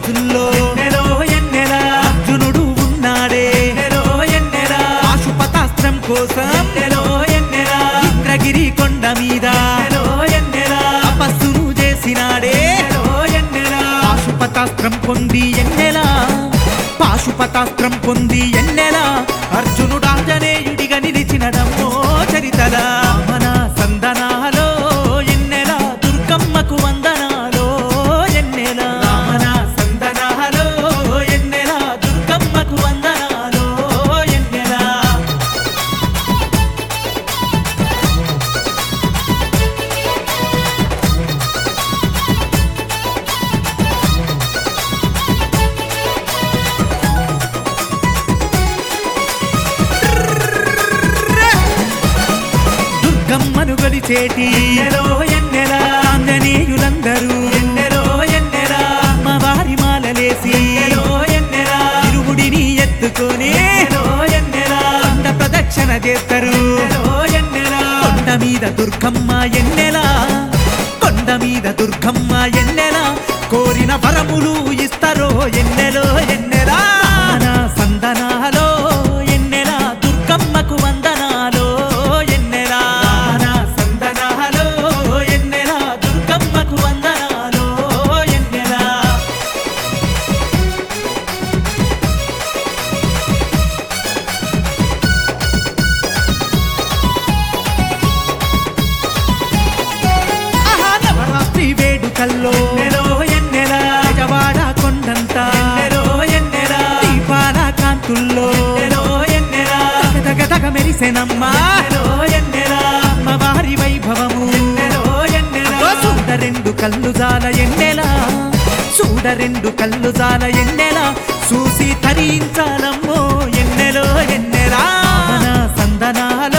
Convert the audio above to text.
రోజుల్లో ఎన్నెలో ఎన్నెలా అర్జునుడు ఉన్నాడే ఎన్నెలో ఎన్నెలా పాశుపతాస్త్రం కోసం ఎన్నెలో ఎన్నెలా ఇంద్రగిరి కొండ మీద ఎన్నెలో ఎన్నెలా తపస్సును చేసినాడే ఎన్నెలో ఎన్నెలా పాశుపతాస్త్రం పొంది ఎన్నెలా పాశుపతాస్త్రం పొంది ఎన్నెలా అర్జునుడాంజనేయుడిగా నిలిచినడమ్మో చరితలా మన సందనాలో ఎన్నెలా దుర్గమ్మకు వందనాలో ఎన్నెలా మన సందనాలో ఎన్నెలా దుర్గమ్మకు వందనాలో ఎన్నెలా దుర్గమ్మను గొలిచేటి ఎన్నెలో ఎన్నెలా ఆంజనేయులందరూ ఎన్నెలో ఎన్నెలా అమ్మవారి మాలలేసి ఎన్నెలో ఎన్నెలా తిరుముడిని ఎత్తుకొని ఎన్నెలో ఎన్నెలా కొండ ప్రదక్షిణ చేస్తారు ఎన్నెలో ఎన్నెలా కొండ మీద దుర్గమ్మ ఎన్నెలా కొండ మీద దుర్గమ్మ ఎన్నెలా కోరిన వరములు ఇస్తారో ఎన్నెలో ఎన్నెలా మన సందనాలో ఎన్నెలా దుర్గమ్మకు వందనాలో ఎన్నెలా మన సందనాలో ఎన్నెలా దుర్గమ్మకు వందనాలో ఎన్నెలా ఆహా నవరాత్రి వేడుకల్లో ఎన్నెలో ఎన్నెలా జవాడ కొండంతా ఎన్నెలో ఎన్నెలా దీపాల కాంతుల్లో ఎన్నెలో ఎన్నెలా తగ మెరిసెనమ్మా ఎన్నెలో ఎన్నెలా అమ్మవారి వైభవము ఎన్నెలో ఎన్నెలా చూడరెండు కళ్ళు జాల ఎన్నెలా చూడరెండు కళ్ళు జాల ఎన్నెలా చూసి తరించాలమ్మో ఎన్నెలో ఎన్నెలా మన సందనాలో